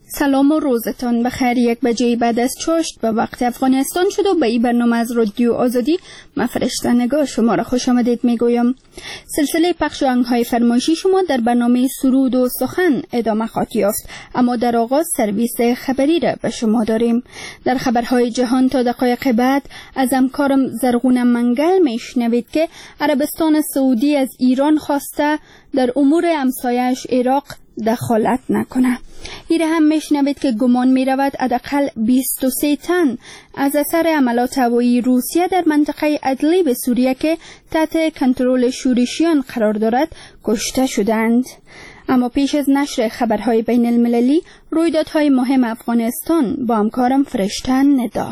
سلام و روزتان بخیر. 1 بجه بعد از چاشت به وقت افغانستان شد و به این برنامه از رادیو آزادی من فرشته نگاه شما را خوش آمدید میگویم. سلسله پخش آهنگ‌های فرمایشی شما در برنامه سرود و سخن ادامه خواهد یافت، اما در آغاز سرویس خبری را به شما داریم. در خبرهای جهان تا دقایق بعد از همکارم زرغون منگل میشنوید که عربستان سعودی از ایران خواسته در امور همسایه‌اش عراق دخالت نکنه. ایره هم میشنوید که گمان میرود حداقل 23 تن از اثر حملات هوایی روسیه در منطقه ادلیب سوریه که تحت کنترل شورشیان قرار دارد کشته شدند. اما پیش از نشر خبرهای بین المللی، رویدادهای مهم افغانستان با همکارم فرشته ندا.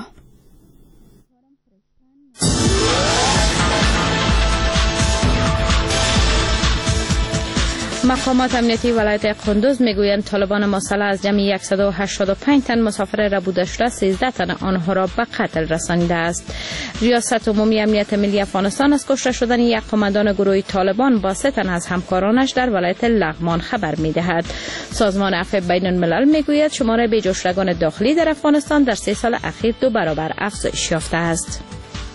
مقامات امنیتی ولایت قندوز میگویند طالبان مسلح از جمعی 185 تن مسافر را بوده شده 13 تن آنها را به قتل رسانیده است. ریاست عمومی امنیت ملی افغانستان از کشته شدن یک قماندان گروه طالبان با 3 تن از همکارانش در ولایت لغمان خبر میدهد. سازمان عفو بین الملل میگوید شمار بی‌جوشدگان داخلی در افغانستان در 3 سال اخیر 2 برابر افزایش یافته است.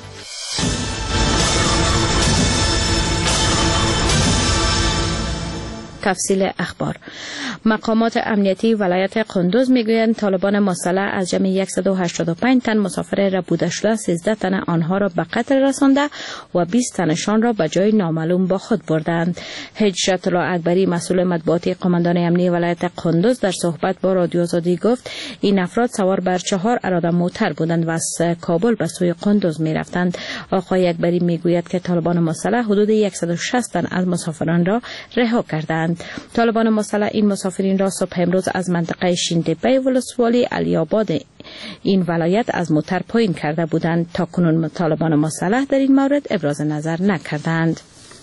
تفصیل اخبار. مقامات امنیتی ولایت قندوز میگویند طالبان مسلح از جمع 185 تن مسافر را بوده شده 13 تن آنها را به قتل رسانده و 20 تنشان را به جای نامعلوم با خود بردند. هجرت الله اکبری مسئول مطبوعاتی قماندان امنیتی ولایت قندوز در صحبت با رادیو آزادی گفت این افراد سوار بر 4 اراده موتر بودند و از کابل به سوی قندوز میرفتند. آقای اکبری میگوید که طالبان مسلح حدود 160 تن از مسافران را رها کردند. طالبان مسلح این مسافرین را صبح امروز از منطقه شینتپه ولسوالی علی آباد این ولایت از موتر پایین کرده بودند. تا کنون طالبان مسلح در این مورد ابراز نظر نکردند.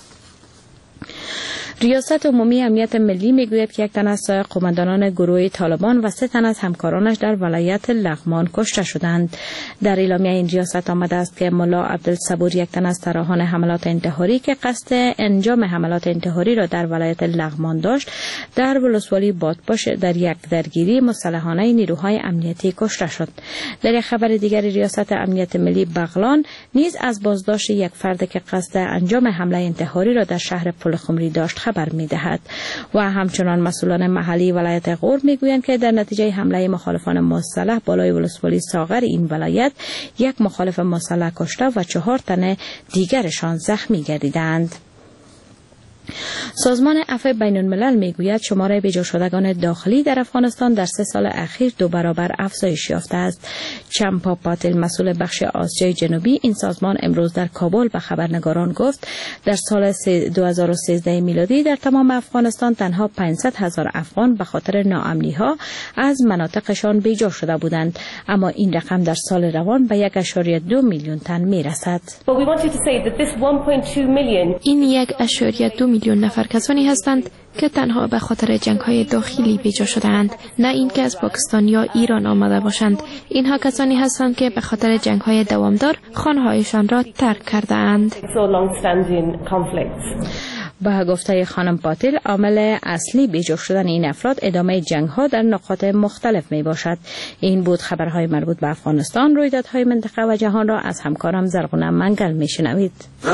ریاست عمومی امنیت ملی میگوید که 1 تن از قماندانان گروه طالبان و 3 تن از همکارانش در ولایت لغمان کشته شدند. در اعلامیه این ریاست آمده است که ملا عبدالصبور 1 تن از طراحان حملات انتحاری که قصد انجام حملات انتحاری را در ولایت لغمان داشت در ولسوالی بادپاش در یک درگیری مسلحانه نیروهای امنیتی کشته شد. در یک خبر دیگر ریاست امنیت ملی بغلان نیز از بازداشت یک فرد که قصد انجام حمله انتحاری را در شهر پلخمری داشت خبر می‌دهد و همچنان مسئولان محلی ولایت غور می‌گویند که در نتیجه حمله مخالفان مسلح بالای ولسوالی ساغر این ولایت 1 مخالف مسلح کشته و 4 تن دیگرشان زخمی گردیدند. سازمان عفو بین الملل میگوید شمار بی‌جوشدگان داخلی در افغانستان در 3 سال اخیر 2 برابر افزایش یافته است. چمپا پاتل مسئول بخش آسیای جنوبی این سازمان امروز در کابل به خبرنگاران گفت در سال 2013 میلادی در تمام افغانستان تنها 500,000 افغان به خاطر ناامنی‌ها از مناطقشان بی‌جا شده بودند، اما این رقم در سال روان به 1.2 میلیون تن میرسد. این 1.2 میلیون نفر کسانی هستند که تنها به خاطر جنگ‌های داخلی بیجا شده‌اند، نه اینکه از پاکستان یا ایران آمده باشند. اینها کسانی هستند که به خاطر جنگ‌های دوامدار خانه‌هایشان را ترک کرده‌اند. به گفته خانم پاتل عامل اصلی بیجا شدن این افراد ادامه جنگ‌ها در نقاط مختلف می باشد. این بود خبرهای مربوط به افغانستان. رویدادهای منطقه و جهان را از همکارم زرغون منگل میشنوید.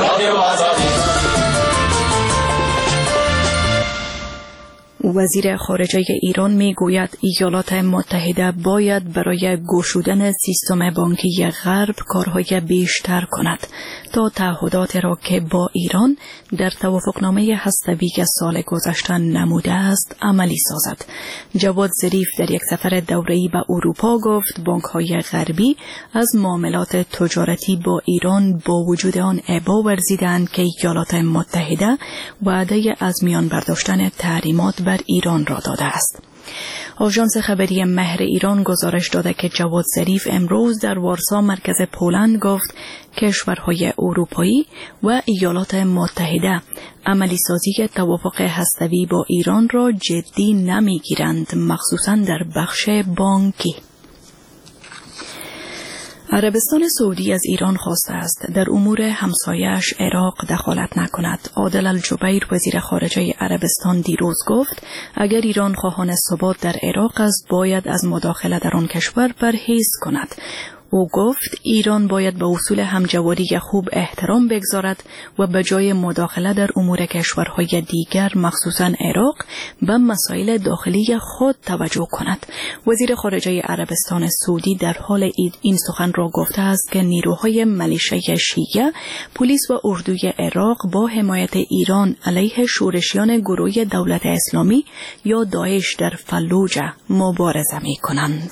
وزیر خارجه ایران میگوید ایالات متحده باید برای گشودن سیستم بانکی غرب کارهای بیشتر کند تا تعهدات را که با ایران در توافقنامه هسته‌ای که سال گذشته نموده است عملی سازد. جواد ظریف در یک سفر دوره‌ای به اروپا گفت بانک‌های غربی از معاملات تجارتی با ایران با وجود آن ابا ورزیدند که ایالات متحده وعده از میان برداشتن تحریمات بر ایران را داده است. آژانس خبری مهر ایران گزارش داده که جواد ظریف امروز در وارسا مرکز پولند گفت کشورهای اروپایی و ایالات متحده عملی سازی توافق هسته‌ای با ایران را جدی نمیگیرند، مخصوصاً در بخش بانکی. عربستان سعودی از ایران خواسته است در امور همسایه‌اش عراق دخالت نکند. عادل الجبیر وزیر خارجه عربستان دیروز گفت اگر ایران خواهان ثبات در عراق است باید از مداخله در آن کشور پرهیز کند. او گفت ایران باید به اصول همجواری خوب احترام بگذارد و به جای مداخله در امور کشورهای دیگر مخصوصاً عراق به مسائل داخلی خود توجه کند. وزیر خارجه عربستان سعودی در حال این سخن را گفته است که نیروهای ملیشه شیعه، پلیس و اردوی عراق با حمایت ایران علیه شورشیان گروه دولت اسلامی یا داعش در فلوجه مبارزه می کنند.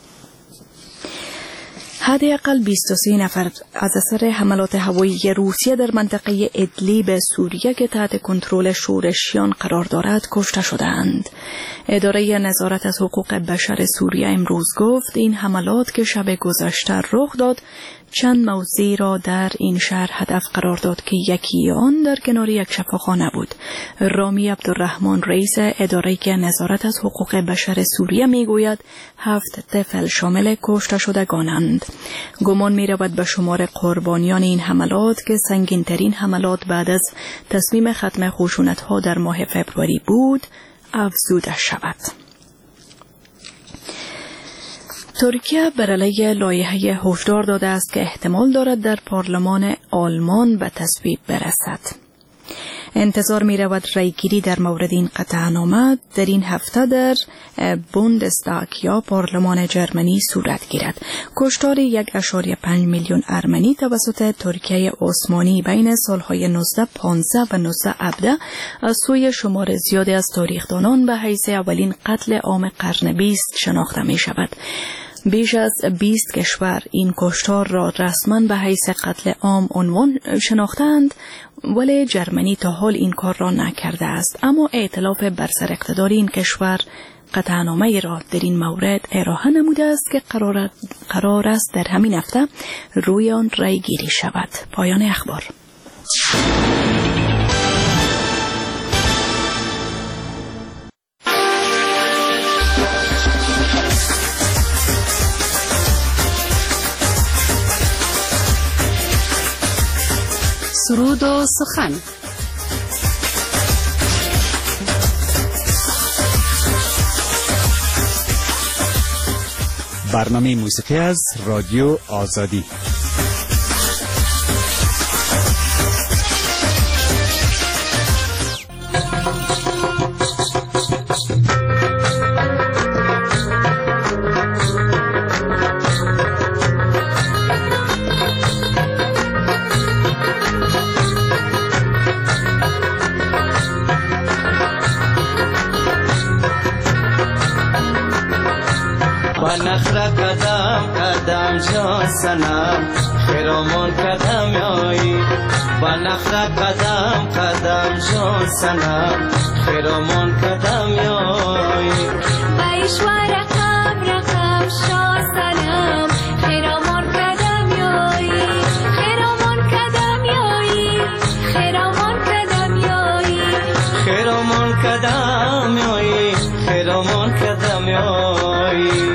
حداقل 23 نفر از اثر حملات هوایی روسیه در منطقه ادلیب سوریه که تحت کنترل شورشیان قرار دارد کشته شدند. اداره نظارت از حقوق بشر سوریه امروز گفت این حملات که شب گذشته رخ داد چند موضع را در این شهر هدف قرار داد که یکی آن در کنار یک شفاخانه بود. رامی عبدالرحمن رئیس اداره نظارت از حقوق بشر سوریه میگوید 7 طفل شامل کشته شدگانند. گمان می رود به شمار قربانیان این حملات که سنگین ترین حملات بعد از تصمیم ختم خشونت ها در ماه فبروری بود افزوده شود. ترکیه بر علیه لایحه هشدار داده است که احتمال دارد در پارلمان آلمان به تصویب برسد. انتظار می رود رایگیری در مورد این قطعنامه در این هفته در بوندستاگ یا پارلمان جرمنی صورت گیرد. کشتار 1.5 میلیون ارمنی توسط ترکیه عثمانی بین سالهای 1915 و 1917 از سوی شمار زیادی از تاریخدانان به حیث اولین قتل عام قرن 20 شناخته می شود. بیش از 20 کشور این کشتار را رسما به حیث قتل عام عنوان شناختند، ولی جرمنی تا حال این کار را نکرده است. اما ائتلاف بر سر اقتدار این کشور قطعنامه را در این مورد ارائه نموده است که قرار است در همین هفته روی آن رای گیری شود. پایان اخبار. سرود و سخن. برنامه موسیقی از رادیو آزادی. نخرا قدم قدم جان سنم خیرامون قدم یایی با نخرا قدم قدم جان سنم خیرامون قدم یایی بایشوار رقم رقم شاه سلام خیرامون قدم یایی خیرامون قدم یایی خیرامون قدم یایی خیرامون قدم یایی خیرامون قدم یایی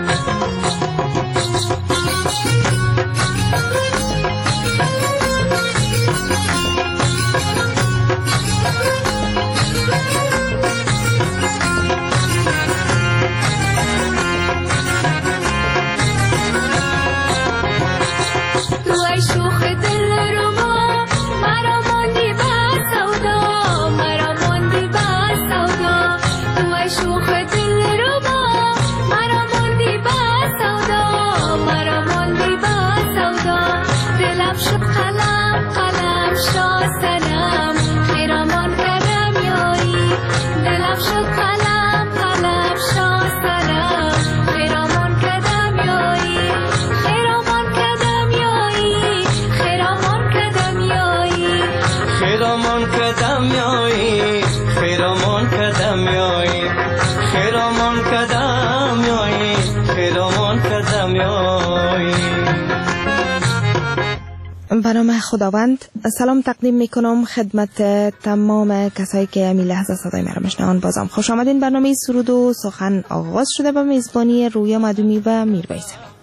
به نام خداوند. سلام تقدیم میکنم خدمت تمام کسایی که امی لحظه صدای مرا میشنوند. بازم خوش آمدین. برنامه سرود و سخن آغاز شده با میزبانی رویا مدومی و میرویس.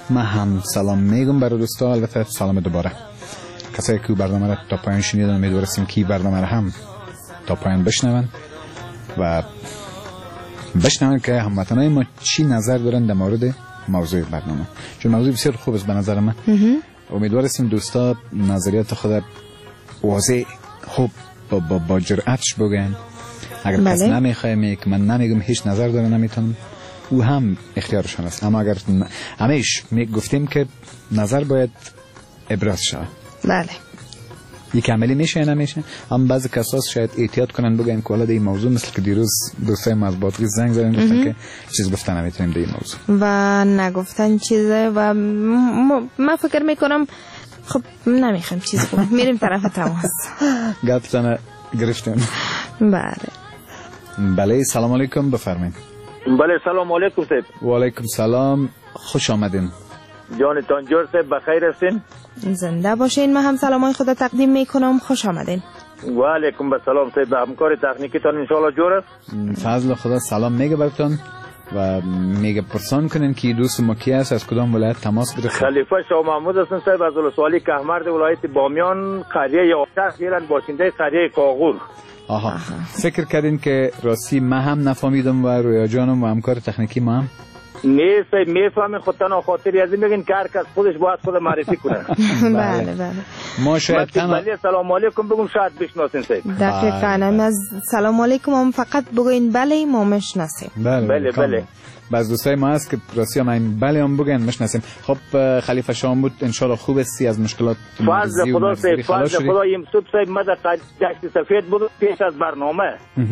من هم سلام میگم برای دوستا. البته سلام دوباره کسایی که برنامه را تا پایان شنیدن. امیدوارم که برنامه را هم تا پایان بشنون و بشنون که هموطنای ما چی نظر دارن در مورد موضوع برنامه، چون موضوع بسیار خوب است به نظر من. امیدوارم دوستا نظریات خود واضح خوب با جرأتش بگن. اگر کس نمیخواه که من نمیگم هیچ نظر داره نمیتونم، او هم اختیارشان است. اما اگر همیش گفتیم که نظر باید ابراز شود. بله. یک عملی میشه یا نمیشه. هم بعضی کساس شاید احتیاط کنن بگن که والا این موضوع مثل که دیروز دوستای ما از بادغیس زنگ زدن گفتن که چیز گفتن نمیتونیم در این موضوع و نگفتن چیزه و من فکر میکنم خب نمیخوایم چیز بگم، میریم طرف تماس. گفتن گرفتیم. بله سلام علیکم، بفرمایید. بله سلام علیکم صاحب. و علیکم سلام، خوش آمدین. جانتان جور صاحب بخیر هستین؟ زنده باشین. من هم سلامای خدا تقدیم میکنم، خوش آمدین. و علیکم السلام صاحب. همکار تکنیکتان ان شاء الله جور است. فضل خدا سلام میگه براتون و میگه پرسان کنین که دوست ما کی است، از کدام ولایت تماس گرفته. خلیفه شاه محمود هستم صاحب از ولسوالی کهمرد ولایت بامیان، قریه یافته هستم، باشنده قریه کاغور. آها. فکر کردین که راستی من هم نفهمیدم و رویا جانم و همکار تکنیکی ما هم نه صاحب میفهمین، خودتان خاطری از این بگین که هر کس خودش باید خود معرفی کنه. بله. ما شاید بله سلام علیکم بگم شاید بشناسین صاحب. دقیقاً هم از سلام علیکم هم فقط بگین بله ما مشناسیم. بله. بعض دوستای ما هست که راستی هم بله هم بگن مشناسیم. خب خلیفه شاه محمود ان شاء الله خوب استی از مشکلات فضل خدا صاحب. فضل خدا یمسوب صاحب مد دشت سفید بود پیش از برنامه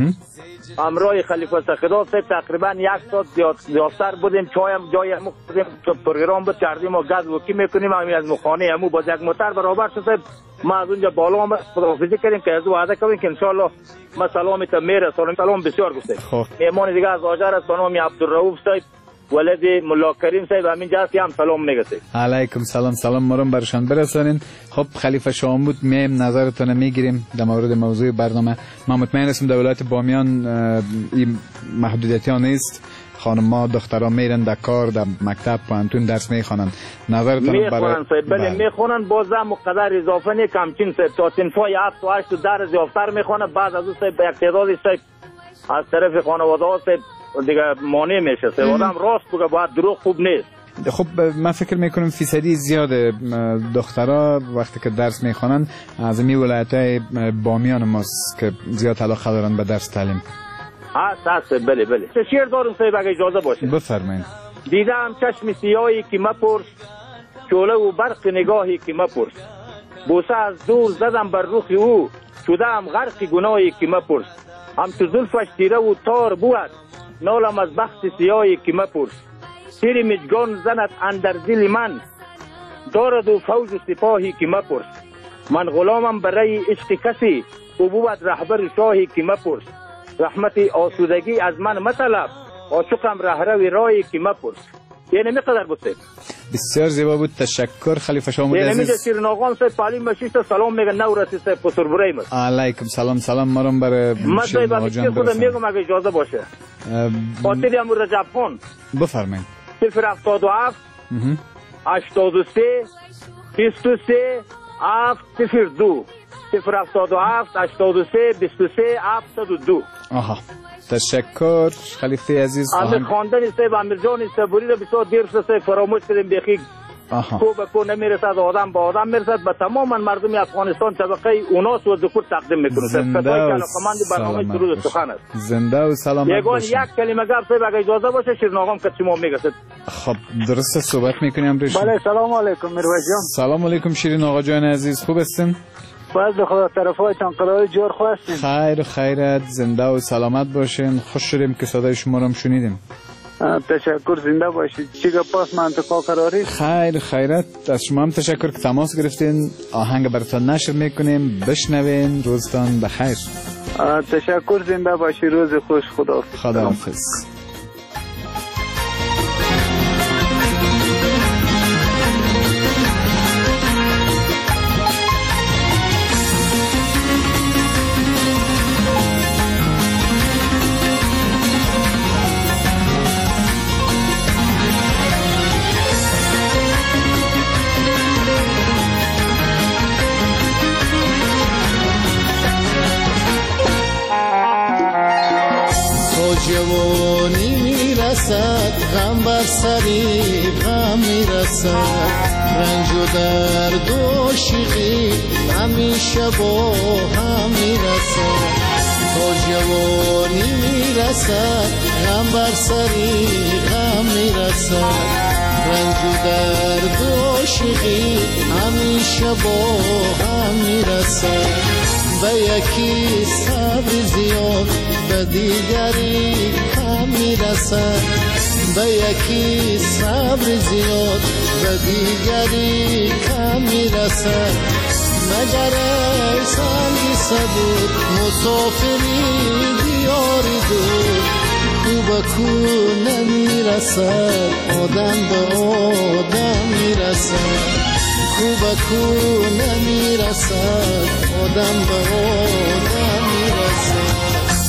امرای خلیفه سخدا صاحب تقریبا 1 ساعت زیادتر بودیم، چایم جای همو خوردیم، پروگرام بود کردیم و گاز وکی میکنیم همین از مخانه همو با یک موتر برابر شد صاحب. ما از اونجا بالا هم خداحافظی کردیم که از وعده کنیم که انشالله ما سلامت میرسونیم. سلام بسیار گفتیم. میهمان دیگه از آجر است به نام عبدالرؤوف صاحب ولد ملا کریم صاحب همین جاست هم سلام میگه. علیکم سلام مرم برشان برسانین. خب خلیفه شاه محمود میم نظرتون میگیریم در مورد موضوع برنامه. من مطمئن هستم در ولایت بامیان این محدودیتی ها نیست، خانم‌ها دخترها میرن در کار در مکتب پانتون درس میخوانن. نظرتون میخوانن صاحب؟ بله میخوانن، بازم مقدار اضافه نه کمچین صاحب تا صنفای 7 و 8 درس یافتر میخوانن. بعد از اون صاحب یک تعدادی صاحب از طرف خانواده ها صاحب دیگه مانع میشه صاحب. آدم راست بگه باید دروغ خوب نیست. خب من فکر میکنم فیصدی زیاد دخترها وقتی که درس میخوانن از این ولایت‌های بامیان ماست که زیاد علاقه دارن به درس تعلیم. هست بله. شعر دارم صاحب اگه اجازه باشه. بفرمایید. دیدم چشم سیاهی که مپرس، شعله و برق نگاهی که مپرس، بوسه از دور زدم بر رخ او، شدم غرق گناهی که مپرس، همچو زلفش تیره و تار بود، نالم از بخت سیاهی که مپرس، تیر مجگان زند اندر دل من، دارد و فوج و سپاهی که مپرس، من غلامم برای عشق کسی، او بود رهبر شاهی که مپرس، رحمت آسودگی از من مطلب، عاشقم رهروی راهی که مپرس. یعنی میقدر بود صاحب؟ بسیار زیبا بود. تشکر خلیفه شاه محمود عزیز. یعنی میگه سیر ناغان صاحب پالی مشیش سلام میگه نورسی صاحب قصر بریم. علیکم سلام مرم برای شیر ناغان جان برسن. میگم اگه اجازه باشه خاطری امور رجب خان بفرمایید. 077 83 23 702 077 83 23 702. آها تشکر خلیفه عزیز. امیر خواندن صاحب امیر جان صبوری رو بسیار دیر شده فراموش کردیم بخی. کو نمیرسد آدم با آدم میرسد به تمام مردم افغانستان طبقه اوناس و ذکر تقدیم میکنه. زنده و برنامه درود سخن است. زنده و سلامت باشید. یک کلمه گپ صاحب اگه اجازه باشه شیرناغام که شما میگسد. خب درست صحبت میکنیم ریش. بله سلام علیکم میرویس جان. سلام علیکم شیرین آقا جان عزیز، خوب هستین؟ فضل خدا طرفایتان قرار جور خواستین. خیرت زنده و سلامت باشین. خوش شدیم که صدای شما رو شنیدیم. تشکر زنده باشید. چیگه پاس منطقه قراری؟ خیرت از شما هم تشکر که تماس گرفتین. آهنگ براتون نشر میکنیم بشنوین. روزتان بخیر. تشکر زنده باشی. روز خوش. خداحافظ. میرسد غم بر سری غم میرسد رنج و درد و شیقی همیشه با هم میرسد تا جوانی میرسد غم بر سری غم میرسد رنج و درد و شیقی همیشه با هم میرسد به یکی صبر زیاد به دیگری کم میرسد به یکی صبر زیاد به دیگری کم میرسد مگر ای سنگی صبور مسافری دیاری دور کو به کو نمیرسد آدم به آدم میرسد کو به کو نمیرسد آدم به آدم میرسد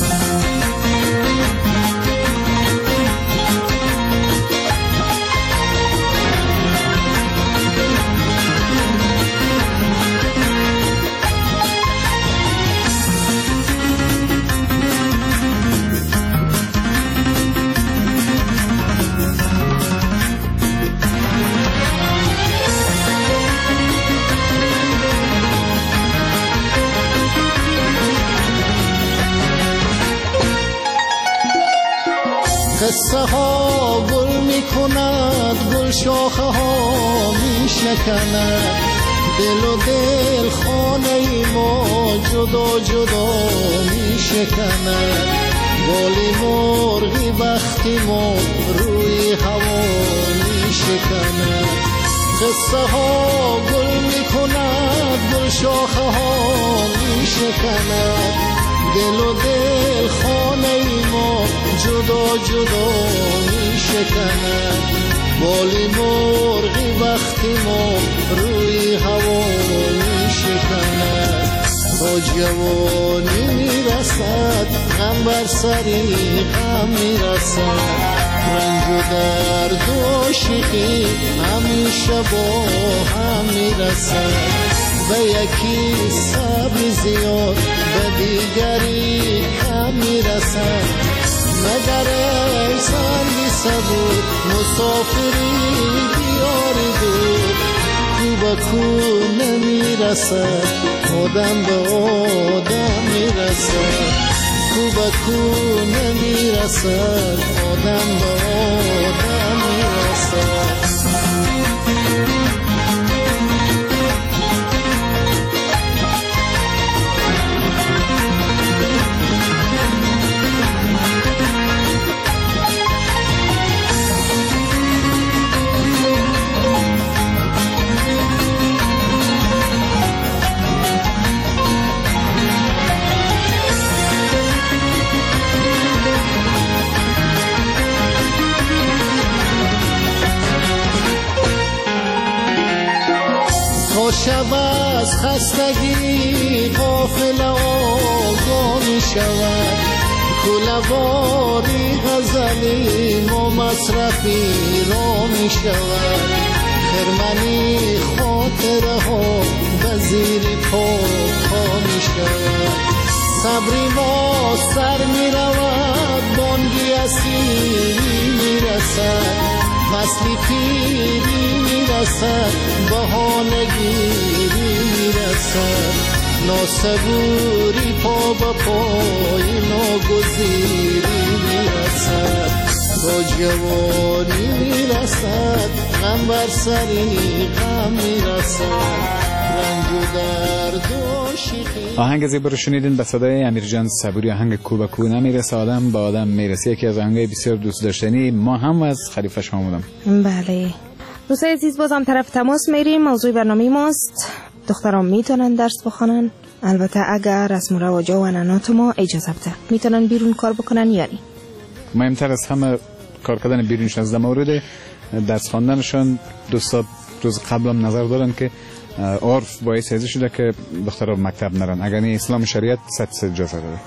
قصه ها گل می کند گل شاخه ها می شکند دل و دل خانه ما جدا جدا می شکند بالی مرغی بختی ما روی هوا می شکند قصه ها گل می کند گل شاخه ها می شکند دل و دل خانه ما جدا جدا می شکند بالی مرغی وقتی ما روی هوا می شکند تا جوانی می رسد غم بر سری غم می رسد رنج و درد و شیقی همیشه با هم می رسد به یکی صبر زیاد به دیگری کم میرسد مگر ای سنگی صبور مسافری دیاری دور کو به کو نمیرسد آدم به آدم میرسد کو به کو نمیرسد آدم به آدم میرسد شب از خستگی غافل آگاه می شود کله‌واری غزلی ما مصرفی را می شود خرمنی خاطره ها به زیر پا می شود صبری ما سر می رود بانگی اسیری می رسد فصلی پیری میرسد بهانگیری میرسد ناسبوری پا به پای ناگزیری میرسد با جوانی میرسد غم بر سری غم میرسد رنج و درد و شیخی. آهنگ زیبا رو شنیدین به صدای امیرجان صبوری. آهنگ کو به کو نمیرسه آدم به آدم میرسه، یکی از آهنگای بسیار دوست داشتنی ما هم از خلیفه شامودم. بله دوستای عزیز بازم طرف تماس میریم. موضوع برنامه ماست دختران میتونن درس بخونن، البته اگر رسم و رواج و عنعنات ما اجازه بده. میتونن بیرون کار بکنن یا نه؟ مهمتر از همه کار کردن بیرونشون از مورد درس خواندنشون. دوستا روز قبلم نظر دارن که عرف باعث ازی شده که دخترها مکتب نرن، اگر نه اسلام شریعت صد اجازه داره.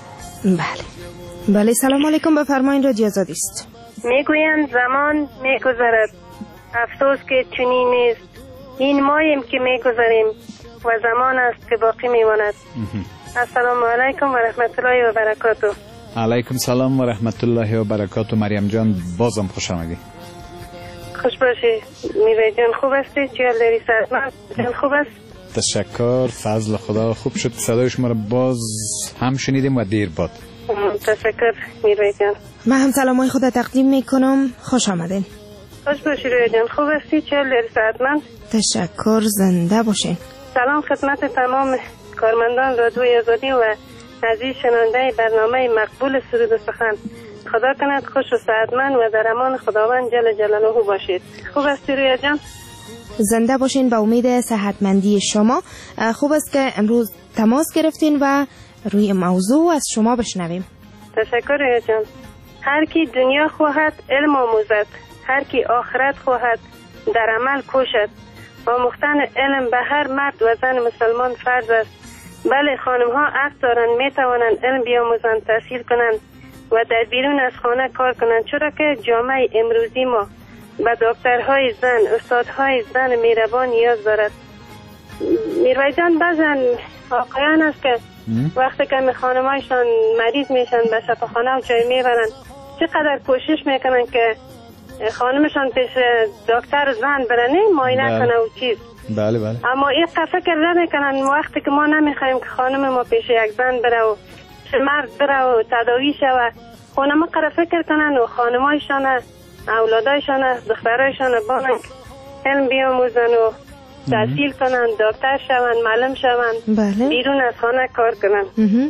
بله سلام علیکم، بفرمایید رادیو آزادی است. میگویند زمان میگذرد، افسوس که چنین نیست. این ماییم که میگذریم و زمان است که باقی میماند. السلام علیکم و رحمت الله و برکاته. علیکم سلام و رحمت الله و برکاته. مریم جان بازم خوش آمدی. خوش باشی میرای جان. خوب هستی؟ چیال داری سرمت جان؟ خوب است؟ تشکر، فضل خدا. خوب شد صدای شما را باز هم شنیدیم و دیر باد. تشکر میرای جان. من هم سلامای خدا تقدیم میکنم. خوش آمدین. خوش باشی روی جان. خوب هستی؟ چیال داری سرمت؟ تشکر، زنده باشین. سلام خدمت تمام کارمندان رادیوی آزادی و عزیز شنونده برنامه مقبول سرود و سخن. خدا کند خوش و سعادتمند و در امان خداوند جل جلاله باشید. خوب هستی رویا جان؟ زنده باشین به امید صحتمندی شما. خوب است که امروز تماس گرفتین و روی موضوع از شما بشنویم. تشکر رویا جان. هر کی دنیا خواهد علم آموزد، هر کی آخرت خواهد در عمل کوشد. آموختن علم به هر مرد و زن مسلمان فرض است. بله، خانم ها حق دارند، می توانند علم بیاموزند، تحصیل کنند و در بیرون از خانه کار کنند، چرا که جامعه امروزی ما به دکترهای زن، استادهای زن مهربان نیاز دارد. میروی جان، بعضن واقعا است که وقتی که خانمایشان مریض میشن به شفاخانه و جای میبرن، چقدر کوشش میکنن که خانمشان پیش دکتر زن برنه معاینه کنه و چیز. بله بله. اما این فکر نمیکنن وقتی که ما نمیخوایم که خانم ما پیش یک زن بره و مرد بره و تداوی شود، خانم قرار فکر کنن و خانمایشان، اولادایشان، دخترایشان بانن علم بیاموزن و تحصیل کنن، دکتر شون، معلم شون، بله. بیرون از خانه کار کنن.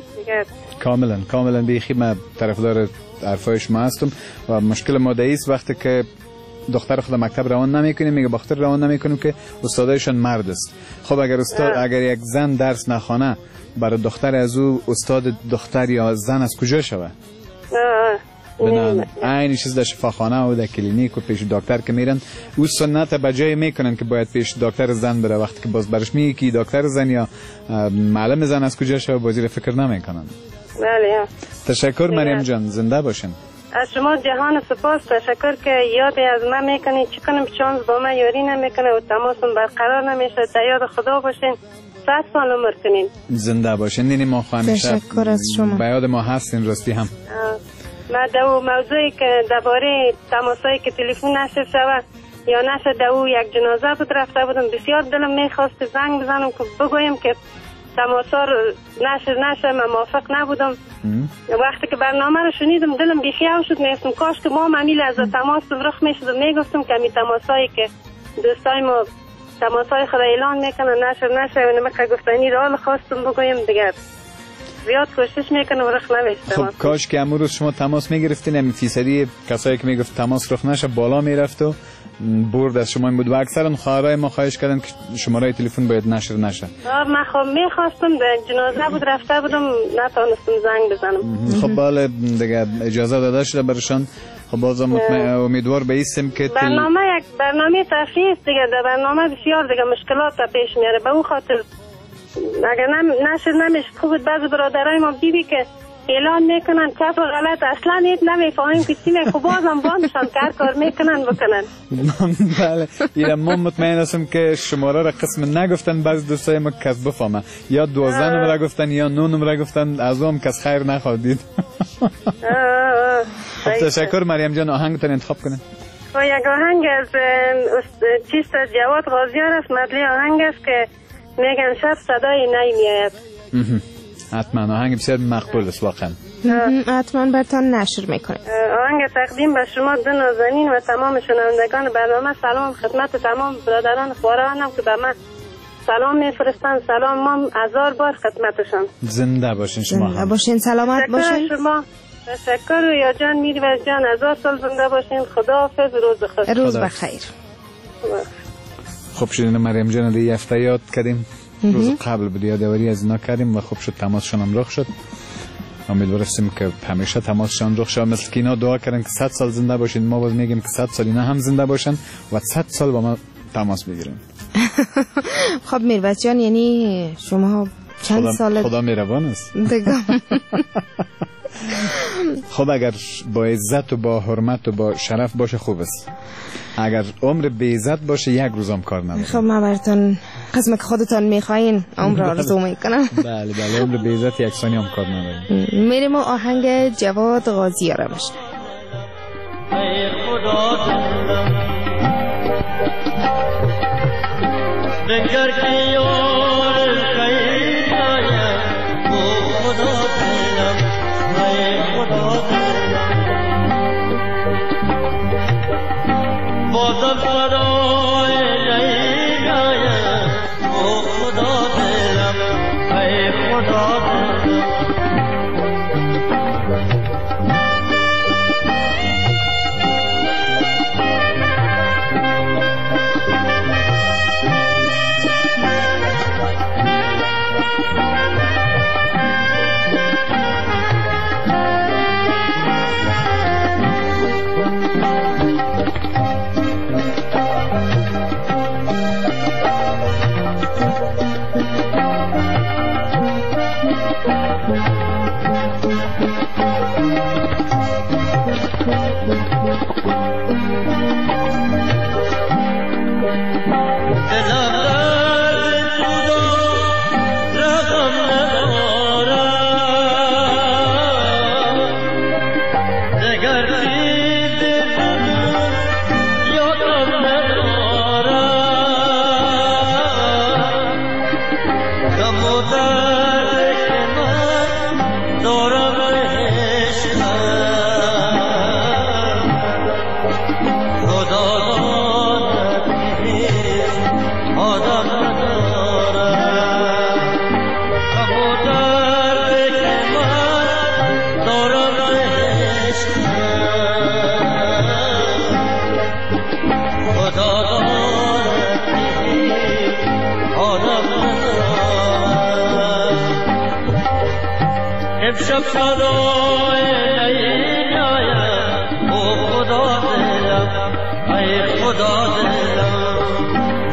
کاملا بیخی من طرفدار حرفای شما هستم و مشکل ما است وقتی که دختر خود مکتب روان نمیکنیم، میگه دختر روان نمیکنیم که استادایشان مرد است. خب اگر یک زن درس نخوانه، برای دختر از او استاد دختر یا زن از کجا شوه؟ بنان این چیز در شفاخانه و در کلینیک و پیش دکتر که میرن، او سنت بجای میکنن که باید پیش دکتر زن بره، وقتی که باز برش میگه که دکتر زن یا معلم زن از کجا شوه بازی فکر نمیکنن. بله. تشکر مریم جان، زنده باشین. از شما جهان سپاس، تشکر که یاد از من میکنید. چی کنم چانس با من یاری نمیکنه و تماسم برقرار نمیشه. در یاد خدا باشین. 100 سال عمر کنین. زنده باشین. اینی ما خواهمیشه تشکر از شما. به یاد ما هستین راستی هم. من دو موضوعی که درباره تماسایی که تلفن نشد شود یا نشد دو یک جنازه بود رفته بودم، بسیار دلم میخواست زنگ بزنم که بگویم که تماسا رو نشه من موافق نبودم. وقتی که برنامه رو شنیدم دلم بیخیال شد، میگفتم کاش که ما معمیل از تماس رخ میشد و میگفتم که می تماسایی که دوستای ما تماسای خود اعلان میکنن نشه و نمکه گفتنی را خواستم بگویم دیگر زیاد کوشش میکنم رخ نمیشه. خب کاش که امروز شما تماس میگرفتین، همین فیصدی کسایی که میگفت تماس رخ نشه بالا میرفت و برد از شما این بود و اکثرا خواهرای ما خواهش کردن که شماره تلفن باید نشر نشه. من خب میخواستم در جنازه بود رفته بودم نتونستم زنگ بزنم. خب باله دیگه اجازه داده شده برشان. خب بازم امیدوار به ایستم که برنامه یک برنامه تفریح دیگه، در برنامه بسیار دیگه مشکلات پیش میاره. به اون خاطر اگر نشر نمیشه خوب بعضی برادرای ما دیدی که اعلان میکنن چپ و غلط اصلا هیچ نمیفهمیم که چی خب بازم بانشان کار میکنن بکنن. بله اینا ما مطمئن هستم که شماره را قسم نگفتن، بعضی دوستای ما کس بفهمه یا 12 نمره گفتن یا 9 نمره گفتن، از اون کس خیر نخوادید. تشکر مریم جان. آهنگتون انتخاب کنین. و یک آهنگ از چیست جواد غازیار است، مدلی آهنگ است که میگن شب صدای نی میآید. حتما آهنگ بسیار مقبول است واقعا. حتما براتون نشر میکنه. آهنگ تقدیم به شما دو نازنین و تمام شنوندگان برنامه. سلام خدمت تمام برادران خوارانم که به من سلام میفرستن. سلام ما 1000 بار خدمتشان. زنده باشین شما. زنده باشین، سلامت باشین. شما تشکر یا جان میروز جان 1000 سال زنده باشین. خداحافظ، روز بخیر. خب شدین مریم جان دی هفته یاد کردیم، روز قبل بود یادآوری از اینا کردیم و خوب شد تماسشون هم رخ شد. امیدواریم که همیشه تماسشون رخ شد، مثل که اینا دعا کردن که 100 سال زنده باشین. ما باز میگیم که 100 سال اینا هم زنده باشن و 100 سال با ما تماس بگیرن. خب میروز جان یعنی شما چند سال خدا مهربان است. خب اگر با عزت و با حرمت و با شرف باشه خوب است. اگر عمر بی عزت باشه یک روزم کار نداره. خب ما براتون قسم که خودتان میخواین عمر آرزو میکنم. بله بله، عمر بی عزت یک ثانیه هم کار نداره. میریم و آهنگ جواد غازی را بشنویم. ای خدا دلم دگر که یار خیر آید او خدا دلم ای خدا دلم بازم فرای غیر آید او خدا دلم ای خدا دلم امشب فدای این آید او خدا دلم ای خدا دلم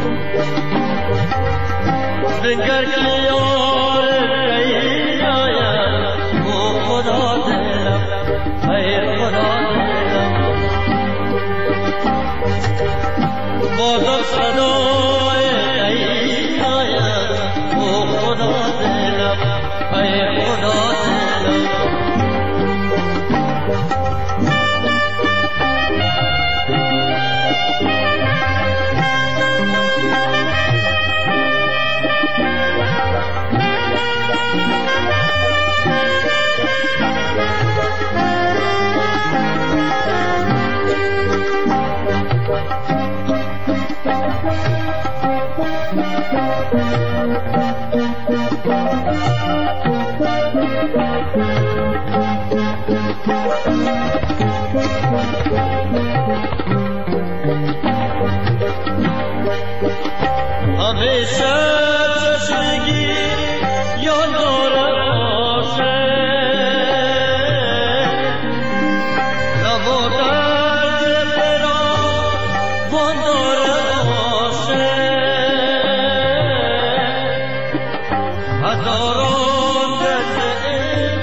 بنگر که یار این آید او خدا دلم ای خدا دلم بازم فدای این آید او خدا دلم ای خدا دلم همیشه چشمگی یاد دارم باشه لب و درد فراوان دارم باشه هزاران درد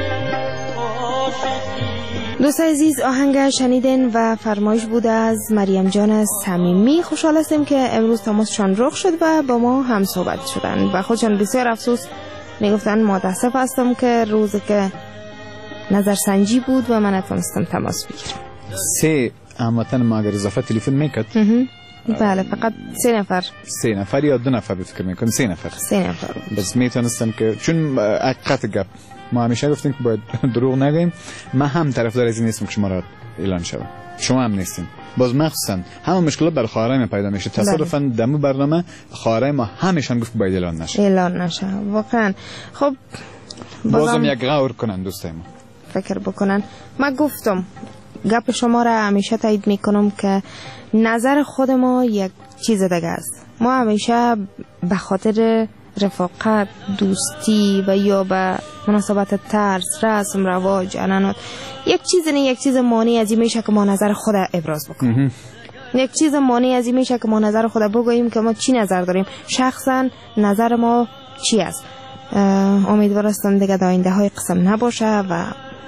عاشقی. دوست عزیز آهنگ شنیدین و فرمایش بوده از مریم جان صمیمی. خوشحال هستیم که امروز تماسشان رخ شد و با ما هم صحبت شدن و خودشان بسیار افسوس میگفتن متاسف هستم که روزی که نظرسنجی بود و من نتونستم تماس بگیرم. 3 هموطن ما اگر اضافه تلفن میکرد بله فقط 3 نفر 3 نفر یا 2 نفر بفکر میکنم 3 نفر بس میتونستم که چون حقیقت گپ ما همیشه گفتیم که باید دروغ نگیم. من هم طرفدار از این نیستم که شما را اعلان شود، شما هم نیستین. باز مخصوصا همه مشکلات برای خواهرای ما پیدا میشه. تصادفاً دمو برنامه خواهرای ما همشان گفت باید اعلان نشه واقعا. خب بازم یک غور کنن دوستای ما، فکر بکنن. من گفتم گپ شما را همیشه تایید میکنم که نظر خود ما یک چیز دیگه است. ما همیشه به خاطر رفاقت، دوستی و یا به مناسبت طرز، رسم، رواج، عنعنات یک چیز مانع از این میشه که ما نظر خود ابراز بکنیم. یک چیز مانع از این میشه که ما نظر خود بگوییم که ما چی نظر داریم، شخصا نظر ما چی است. امیدوارم دیگه در آینده های قسم نباشه و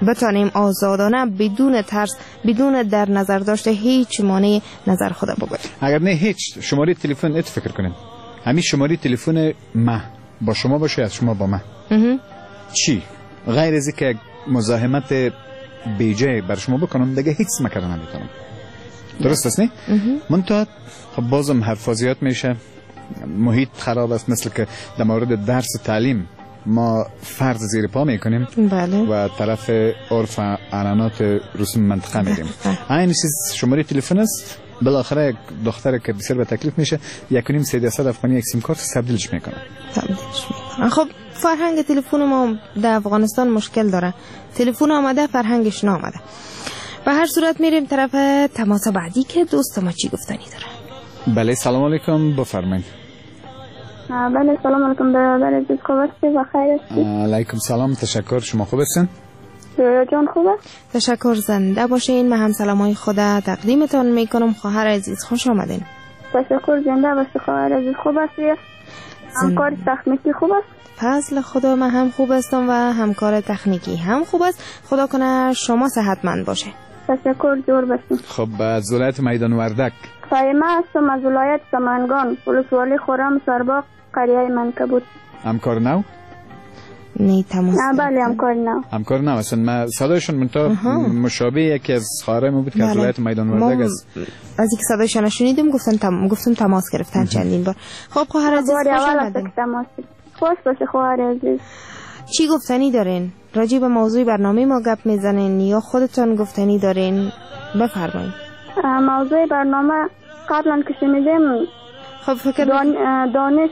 بتانیم آزادانه بدون ترس، بدون در نظر داشته هیچ مانع نظر خود بگویم. اگر نه هیچ شماره تلفن ات فکر کنیم، همین شماره تلفن ما با شما باشه، از شما با ما چی غیر از اینکه مزاحمت بیجای بر شما بکنم دیگه هیچ مکرر نمیتونم. درست است نه؟ من تا خب بازم حرف زیاد میشه، محیط خراب است، مثل که در مورد درس تعلیم ما فرض زیر پا میکنیم بله. و طرف عرف عنعنات رسوم منطقه میریم. این چیز شماره تلفن است، بالاخره یک دختر که بسیار به تکلیف میشه 1.5-3 افغانی یک سیم کارت تبدیلش میکنه. خب فرهنگ تلفن ما در افغانستان مشکل داره، تلفن آمده فرهنگش نامده. به هر صورت میریم طرف تماس بعدی که دوست ما چی گفتنی داره. بله سلام علیکم، بفرمایید. بله سلام علیکم برادر عزیز، خوب هستی و خیر هستی؟ علیکم سلام، تشکر، شما خوب هستین؟ جان خوب است؟ تشکر، زنده باشین. من هم سلامای خود تقدیمتان میکنم. خواهر عزیز خوش آمدین. تشکر، زنده باشی خواهر عزیز. خوب هستی؟ همکار تکنیکی خوب است؟ فضل خدا من هم خوب هستم و همکار تکنیکی هم خوب است. خدا کنه شما صحتمند باشه. تشکر، جور باشین. خب از ولایت میدان وردک. فایمه هستم از ولایت سمنگان، ولسوالی خرم سرباغ، قریه منکبوت. همکار نو؟ نه تماس. بله همکار نو. همکار نو هستن. من صدایشون منتها مشابه یکی از خواهرای بود که از ولایت میدان وردک است. از اینکه صدایشون شنیدیم گفتم تماس گرفتن چندین بار. خب خواهر عزیز خوش آمدین. خوش باشه خواهر عزیز. چی گفتنی دارین؟ راجع به موضوع برنامه ما گپ میزنین یا خودتون گفتنی دارین؟ بفرمایید. موضوع برنامه قبلا که شنیدیم خب فکر دانش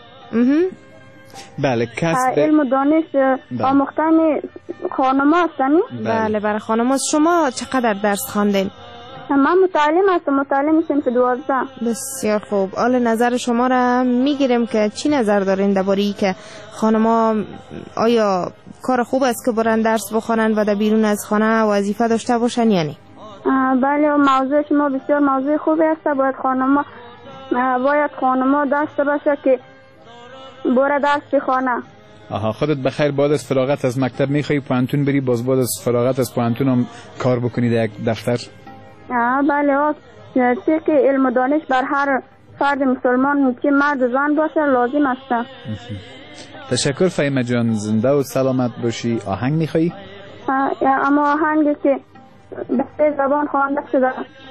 بله کسب علم و دانش آموختن خانم‌ها هستن. بله برای خانم‌ها. شما چقدر درس خواندین؟ من متعلم هستم، متعلم صنف 12. بسیار خوب. حال نظر شما را میگیریم که چی نظر دارین درباره ای که خانم‌ها آیا کار خوب است که برن درس بخونن و در بیرون از خانه وظیفه داشته باشن یا نه؟ بله موضوع شما بسیار موضوع خوبی است. باید خانم‌ها داشته باشه که بره درس بخونه. خودت بخیر بعد از فراغت از مکتب میخوای پوانتون بری، باز بعد از فراغت از پوانتون هم کار بکنی در یک دفتر؟ بله چه که علم و دانش بر هر فرد مسلمان که مرد و زن باشه لازم است. تشکر فهیمه جان، زنده و سلامت باشی. آهنگ میخوایی؟ اما آهنگی که به 3 زبان خوانده شده،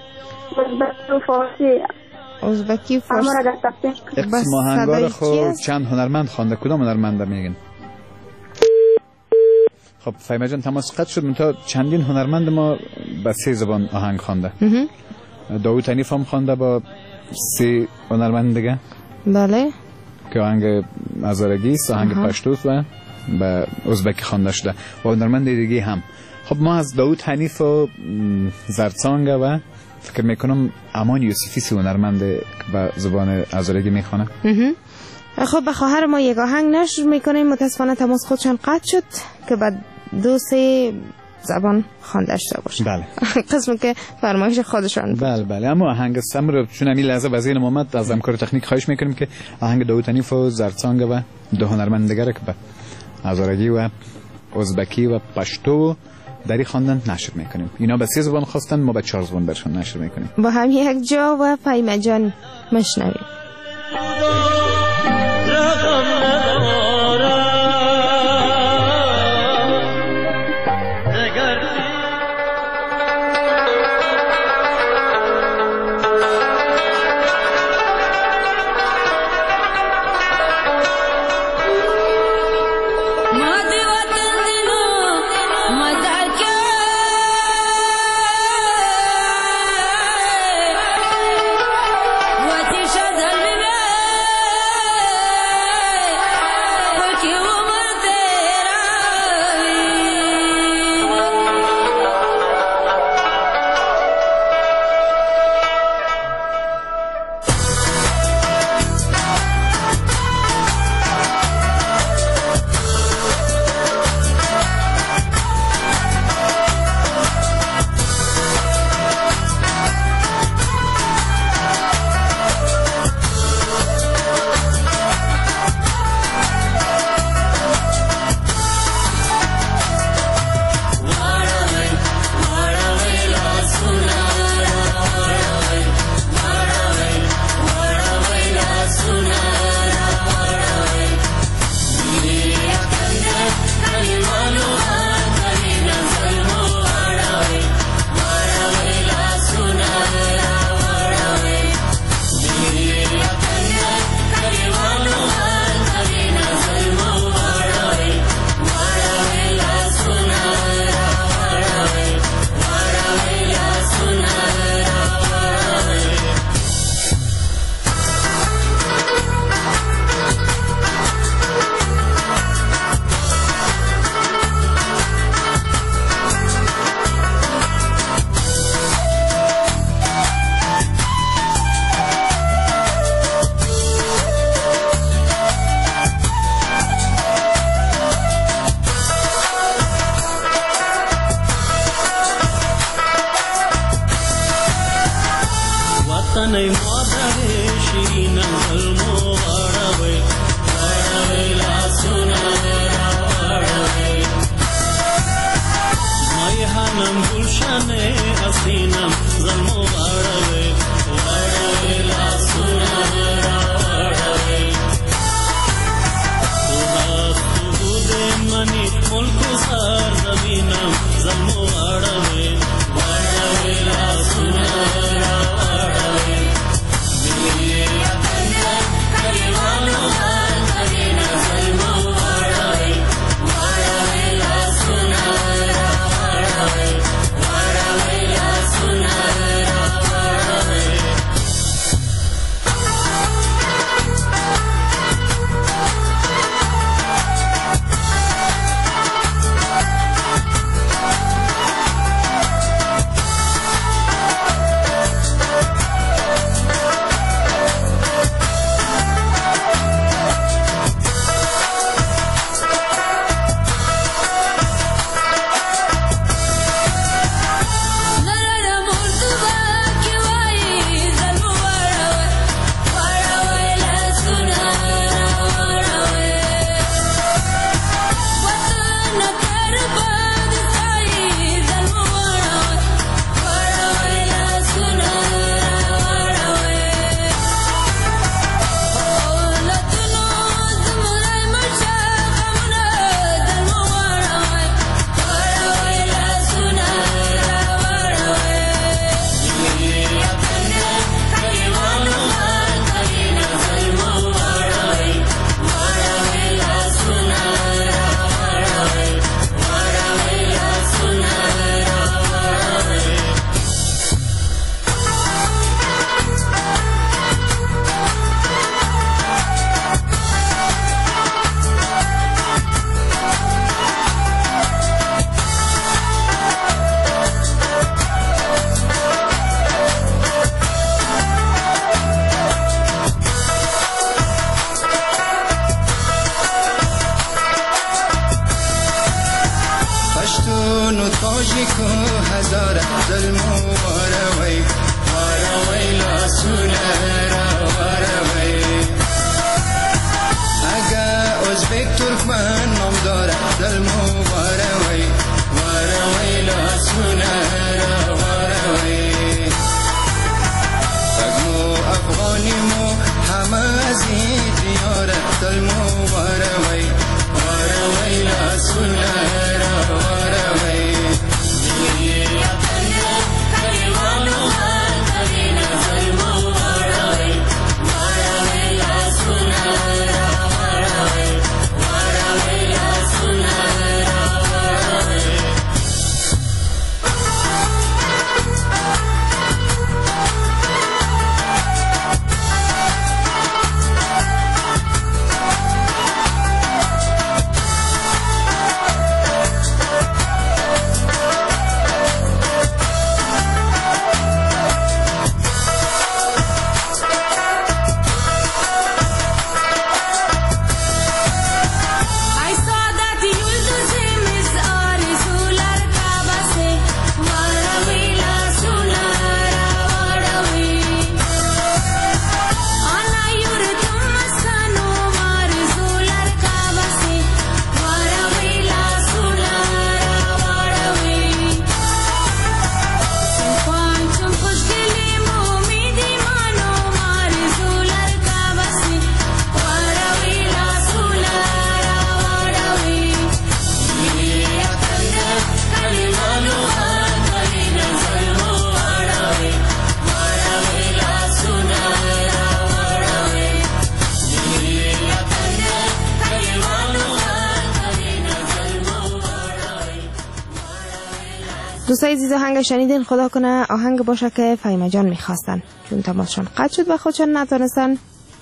ازبکی و فارسی. اسم آهنگا رو خود چند هنرمند خوانده؟ کدام هنرمند میگن؟ خب فهیمه جان تماس قطع شد، منتها چندین هنرمند ما به 3 زبان آهنگ خوانده. داوود حنیف هم خوانده با 3 هنرمند دیگه. بله که آهنگ هزارگی است، آهنگ پشتوست و به ازبکی خوانده شده و هنرمند دیگه هم. خب ما از داوود حنیف و زرتسانگ و فکر میکنم امان یوسفی 3 هنرمند به زبان هزارگی میخوانه. خب به خواهر ما یک آهنگ نشر میکنیم. متاسفانه تماس خودشان قطع شد که بعد 2-3 زبان خوانده شده باشه. بله قسم که فرمایش خودشان. بله اما آهنگ سمر چون همین لحظه وزیر محمد از همکار تکنیک خواهش میکنیم که آهنگ داوود حنیف و زرتسانگ و 2 هنرمند دیگر که به هزارگی و ازبکی و پشتو دری خواندن نشر میکنیم. اینا به 3 زبان خواستن، ما به 4 زبان برشون نشر میکنیم. با هم یک جا و فهیمه جان مشنویم. پښتنې مادر شیرین ظلمو واړوي واړوي لاسونه راوړوي مای هنم گلشنې حسینم ظلمو واړوي واړوي لاسونه راوړوي منی ملک سر زمینم ظلمو واړوي واړوي لاسونه راوړوي ملي وطن کلیوالو زمینه ظلمو واړوي واړوي لاسونه راوړوي واړوي لاسونه راوړوي پشتون و تاجیک و هزار ظلمو واړوي واړوي لاسونه راوړوي اگه ازبک ترکمن نامدار ظلمو واړوي واړوي لاسونه راوړوي پښتو افغانی مو همه از این دیار ظلمو واړوي واړوي لاسونه دوستای عزیز آهنگ شنیدین، خدا کنه آهنگ باشه که فهیمه جان میخواستن، چون تماسشان قطع شد و خودشان نتونستن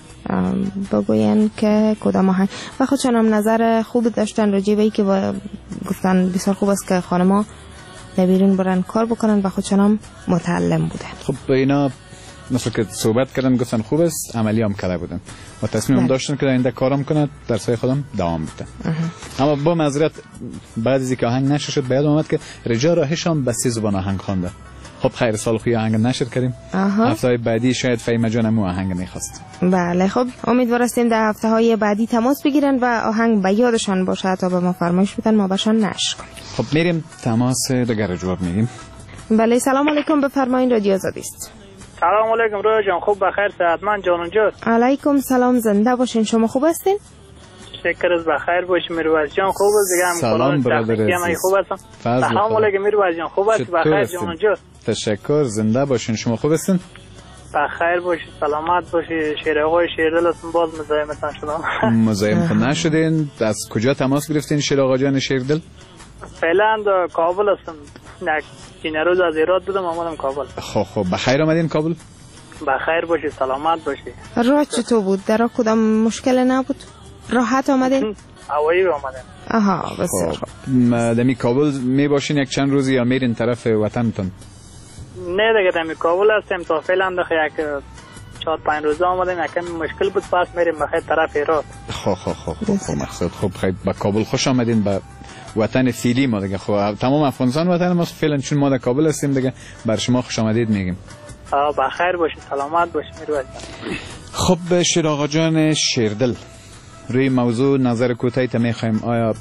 بگوین که کدام آهنگ و خودشان هم نظر خوب داشتن راجع به که گفتن بسیار خوب است که خانما نبیرین برن کار بکنن و خودشان هم متعلم بودن. خب اینا مثل که صحبت کردن گفتن خوب است، عملی هم کرده بودن و تصمیم داشتن که اینده کارم کنه، درسای خودم دوام بده. اما با معذرت بعد از اینکه آهنگ نشه شد بیاد اومد که رجا راهشان به 3 زبان آهنگ خوانده. خب خیر سال خوی آهنگ نشر کردیم. هفته بعدی شاید فهیمه جانم آهنگ میخواست. بله خب امیدوار هستیم در هفته های بعدی تماس بگیرن و آهنگ به یادشان باشه تا به ما فرمایش بدن ما بهشان نشر کنیم. خب میریم تماس دیگر جواب میگیم. بله سلام علیکم بفرمایید رادیو آزادی است. سلام علیکم رویا جان خوب بخیر صحتمند جانم جان. علیکم سلام زنده باشین شما خوب هستین؟ شکر از بخیر باشی میروز جان خوب است دیگه سلام برادر عزیز خوب هستم. سلام علیکم میروز جان خوب است بخیر جانم جان. تشکر زنده باشین شما خوب هستین؟ بخیر باشی سلامت باشی شیر آقای شیردل هستم باز مزاحمتان شدم. مزاحم خود نشدین از کجا تماس گرفتین شیر آقا جان شیردل؟ فعلا کابل هستم این روز از ایراد بودم آمدم کابل. خب بخیر آمدین کابل؟ بخیر باشی سلامت باشی. راه چطور بود؟ در کدام مشکل نبود؟ راحت آمدین؟ هوایی آمدن. آها بسیار خوب. دمی کابل می باشین یک چند روزی یا میرین طرف وطنتون؟ نه دیگه دمی کابل هستیم تا فعلا دیگه یک 4-5 روز آمدیم یکم مشکل بود پس میریم بخیر طرف ایراد. خب مقصد خب خیلی با کابل خوش آمدین به وطن فعلی ما دیگه. خب تمام افغانستان وطن ما فعلا چون ما در کابل هستیم دیگه بر شما خوش آمدید میگیم. بخیر باشید سلامت باشید میروید. خب شیر آقا جان شیردل روی موضوع نظر کوتاهی تا میخوایم آیا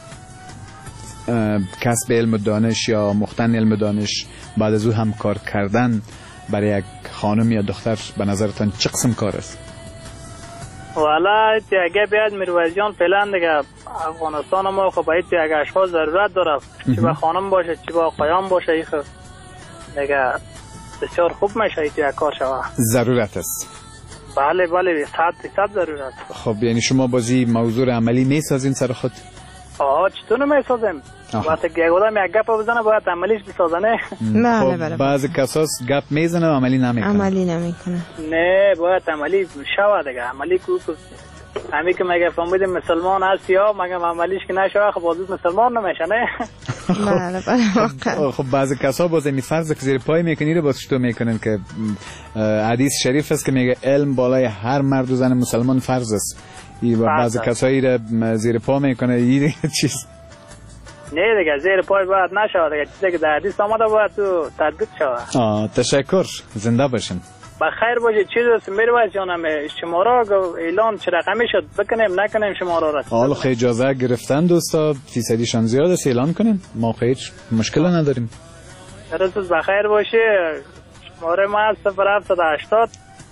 کسب علم و دانش یا مختن علم و دانش بعد از او هم کار کردن برای یک خانم یا دختر به نظرتان چه قسم کار است؟ والا اگه بیاد میروز جان فعلا دیگه افغانستان ما خب باید یک اشخاص ضرورت داره چی با خانم باشه چی با آقایان باشه دیگه بسیار خوب میشه یک کار شوه. ضرورت است. بله 100% ضرورت. خب یعنی شما بازی موضوع عملی میسازین سر خود؟ چطور نمیسازیم؟ وقتی یک آدم یک گپ بزنه باید عملیش بسازنه. بله بعضی کساس گپ میزنه و عملی نمیکنه. نه باید عملی شوه دیگه عملی کو همین که مگه فهمیدیم مسلمان هست یا مگه عملیش که نشوه خب بازی مسلمان نمیشه نه. بله خب بعضی کسا باز می فرض که زیر پای میکنی رو باز چطور میکنن که حدیث شریف است که میگه علم بالای هر مرد و زن مسلمان فرض است. بعضی کسایی رو زیر پا میکنه یه چیز نه دیگه زیر پای باید نشوه دیگه چیزی که در حدیث آمده باید تو تطبیق شوه. تشکر زنده باشین. بخیر باشید چیز است میروز جانم شما را اعلان چه رقمی شد بکنیم نکنیم شما را حالا خیلی اجازه گرفتن دوستا فیصدیشان زیاد است اعلان کنیم ما خیلی مشکل نداریم. روز بخیر باشه شماره ما 0780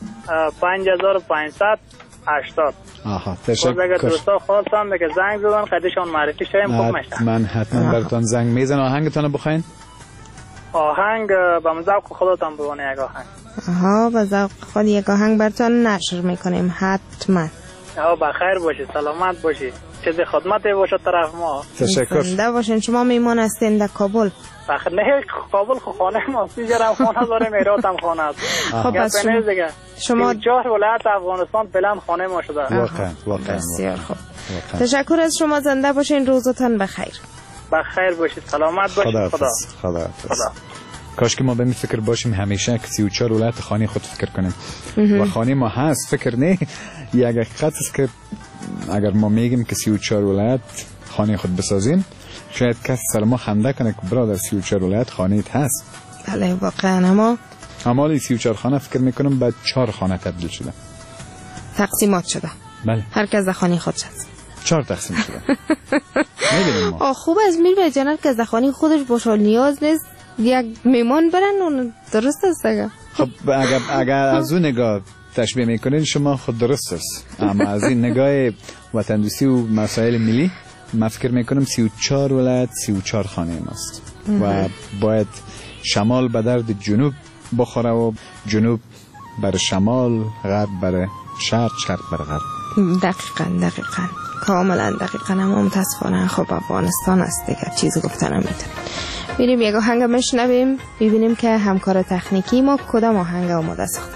5580. تشکر. اگر دوستا خواستن دیگه زنگ بزنن خدیشان معرفی شویم خوب میشه. من حتما براتون زنگ میزنم. آهنگتون رو بخواین؟ آهنگ به ذوق خودتان بگونه یک آهنگ. به ذوق خود یک آهنگ براتون نشر میکنیم حتما. بخیر باشی سلامت باشی چیز خدمتی باشه طرف ما. تشکر. زنده باشین. شما میمان هستین در کابل؟ بخیر نه کابل خانه ما سیجرم خانه داریم ایراتم خانه است. خب پس شما 4 ولایت افغانستان فعلا خانه ما شده. واقعا بسیار خوب. تشکر از شما زنده باشین روزتان بخیر. بخیر باشید سلامت باشید. خدا کاش که ما به این فکر باشیم همیشه که 34 ولایت خانه خود فکر کنیم و خانه ما هست فکر نه یک حقیقت است که اگر ما میگیم که 34 ولایت خانه خود بسازیم شاید کسی سر ما خنده کنه که برادر 34 ولایت خانه هست. بله واقعا اما 34 خانه فکر میکنم بعد 4 خانه تبدیل شده تقسیمات شده. بله هر کس در خانه خودش هست 4 تقسیم شده. میبینیم ما خوب از میره جانر که در خانه خودش باشه نیاز نیست یک میمان برن اون درست است دیگه. خب اگر از اون نگاه تشبیه میکنین شما خود درست است اما از این نگاه وطندوستی و مسائل ملی من فکر میکنم 34 ولایت 34 خانه ماست و باید شمال به درد جنوب بخوره و جنوب بر شمال غرب بر شرق شرق بر غرب. دقیقاً کاملا دقیقاً. اما متاسفانه خب افغانستان است دیگه چیزی گفتن نمیتونیم. میریم یک آهنگ میشنویم ببینیم که همکار تکنیکی ما کدام آهنگ آماده ساخته.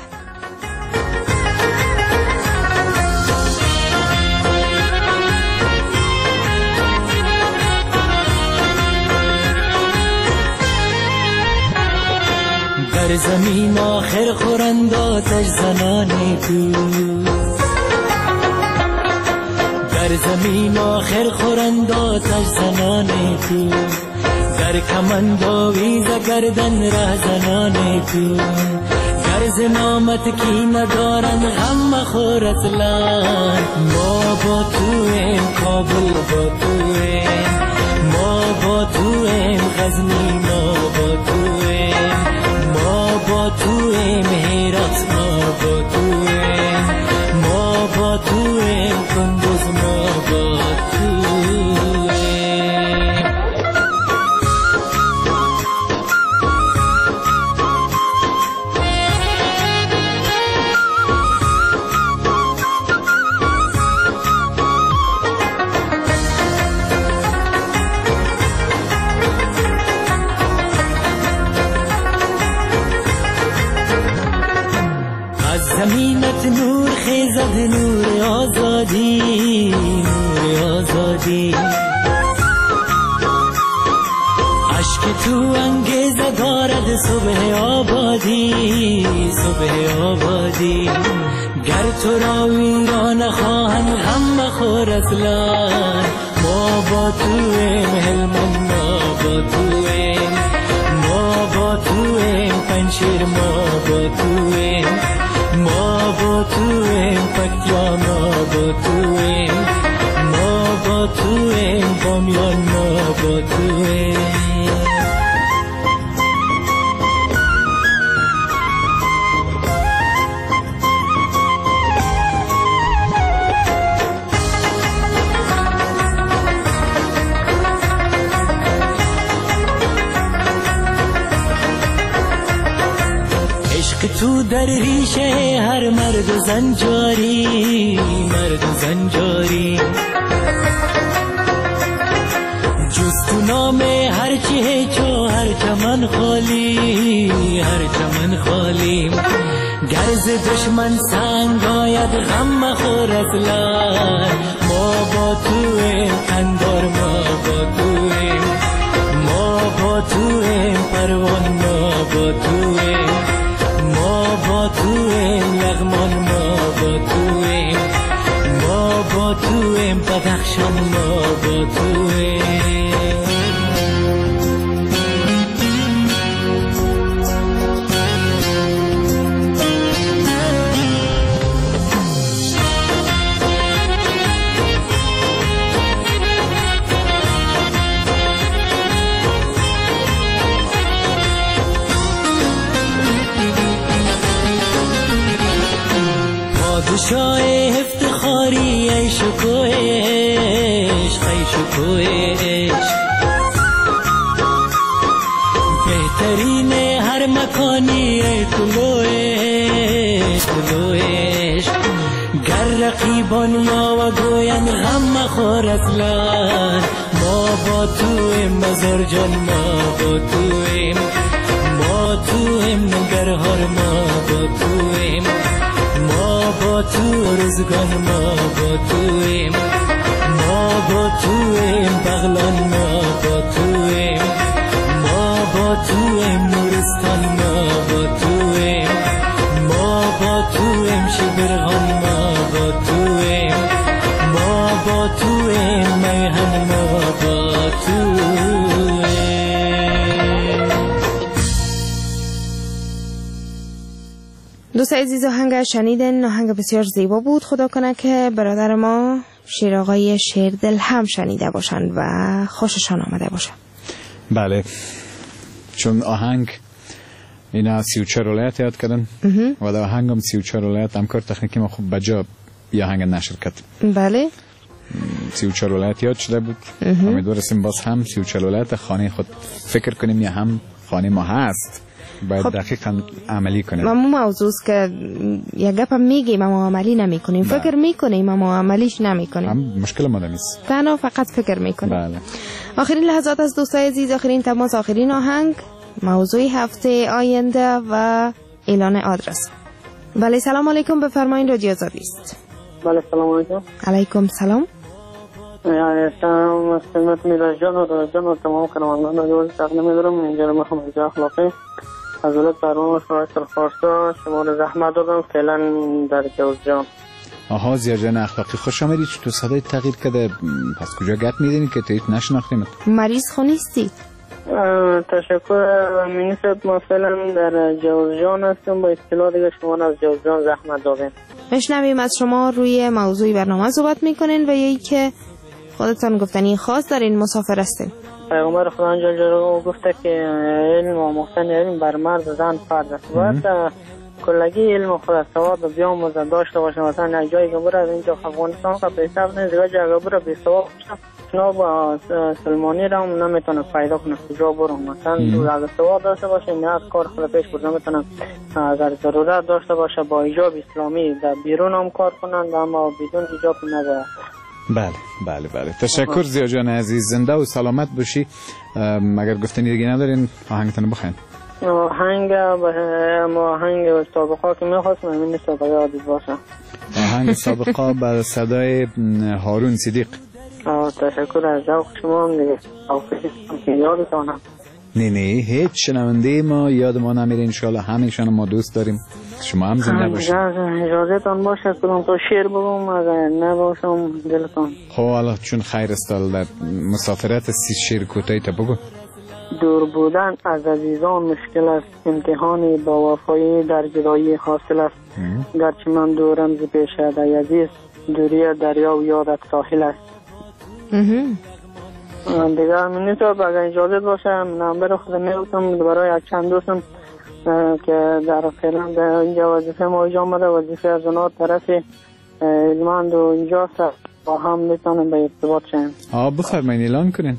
در زمین آخر خورند آتش زنان تو در زمین آخر خورند آتش زنان تو در کمند آویز گردن رهزنان تو گرز نامت کی ندارن غم مخور اصلا ما با تویم کابل با تویم ما با تویم غزنی ما با تویم ما با تویم هرات ما با تویم ما با تویم کندوز ما با تویم زمینت نور خیزد نور آزادی نور آزادی عشق تو انگیزه دارد صبح آبادی صبح آبادی گر تو را ویران خواهن غم مخور اصلا ما با تویم هلمند ما با تویم ما با تویم پنشیر ما با تویم ما با تویم پکتیا ما با تویم ما با تویم بامیان ما با تویم تو در ریشه هر مرد و زنجاری مرد و زنجاری جز تو نام هر چه چو هر چمن خالی هر چمن خالی گرز دشمن سنگ آید غم مخور اصلا ما با تویم اندار ما با تویم ما با تویم پروان ما با تویم ما با تویم لغمان ما با تویم ما با تویم بدخشان ما با تویم پادشاه افتخاری ای شکوه عشق ای شکوه عشق بهترین هر مکانی ای طلوع عشق طلوع عشق گر رقیبان یا و گوین غم مخور اصلا ما با تویم مزار جان ما با تویم ما تویم نگرهار ما با تویم ما با تو رزگان ما با تویم ما با تویم بغلان ما با تویم ما با تویم نورستان ما با تویم ما با تویم شبرغان ما با تویم ما با تویم میهن ما با تویم. دوست عزیز آهنگ شنیدن، آهنگ بسیار زیبا بود. خدا کنه که برادر ما شیر آقای شیردل هم شنیده باشند و خوششان آمده باشه. بله، چون آهنگ اینا 34 ولایت یاد کردن و در آهنگم 34 ولایت همکار تکنیکی ما خوب بجا یا آهنگ نشر کرد. بله 34 ولایت یاد شده بود. امیدوارم باز هم 34 ولایت خانه خود فکر کنیم یا هم خانه ما هست، باید دقیقا عملی کنیم. ما موضوع است که یک گپ میگیم اما عملی نمی کنیم. فکر میکنیم اما عملیش نمی کنیم. مشکل ما نیست، تنها فقط فکر میکنیم. بله. آخرین لحظات از دوستای عزیز، آخرین تماس، آخرین آهنگ، موضوع هفته آینده و اعلان آدرس. بله سلام علیکم، بفرمایید رادیو آزادی است. بله سلام علیکم. علیکم سلام. سلام خدمت میراج جان و تمام کنندگان رادیو تقدیم می‌کنم. اینجا محمد اخلاقی از ولایت پروان شهر فارسا شما رو زحمت دادم فعلا در جوزجان. آها زیرجان اخلاقی خوش آمدید. تو صدای تغییر کرده، پس کجا گپ میدین که تایید نشناختیم؟ مریض خو نیستی؟ تشکر مینیسب. ما فعلا در جوزجان هستم، با اطلاع دیگه شما از جوزجان زحمت دادین. میشنویم از شما روی موضوعی برنامه صحبت میکنین و یکی که خودتان گفتنی خاص در این مسافر هستین. پیغمبر خدا جل جلاله گفته که علم و آموختن علم بر مرد و زن فرض است. باید کلگی علم خود ثواب و بیاموزه داشته باشه. مثلا یک جایی که بره از اینجا افغانستان که پیسه بده دیگه جایی بره بی ثواب باشه، با سلمانی را هم نمیتونه پیدا کنه کجا برم. مثلا اگر ثواب داشته باشه نه از کار خود پیش برد، نمیتونه اگر ضرورت داشته باشه با ایجاب اسلامی در بیرون هم کار کنند اما بدون ایجاب نباید. بله تشکر زیا جان عزیز، زنده و سلامت باشی. مگر گفتنی دیگه ندارین آهنگتون بخواین؟ آهنگ سابقه که میخواستم همین سابقه عادیز باشه. آهنگ سابقه بر صدای هارون صدیق. تشکر از ذوق شما هم دیگه. که یادتانم نه هیچ شنونده ما یاد ما نمیره انشالله. همه‌شان ما دوست داریم. شما هم زنده باشید. اجازهتان باشه کدوم تو شعر بگم اگر نباشم دلتان. خب حالا چون خیر استال در مسافرت شعر کوتاهی تا بگو. دور بودن از عزیزان مشکل است، امتحانی با وفایی در جدایی حاصل است. گرچه من دورم ز پیش ای عزیز، دوری دریا و یادت ساحل است. دیگه منی تو اگر اجازه باشه نمبر خود میگم برای چند دوستم که در فعلا در اینجا وظیفه ما انجام بده، وظیفه از اونها طرف علمند و اینجا با هم میتونن به ارتباط شن. بفرمایید اعلان کنین.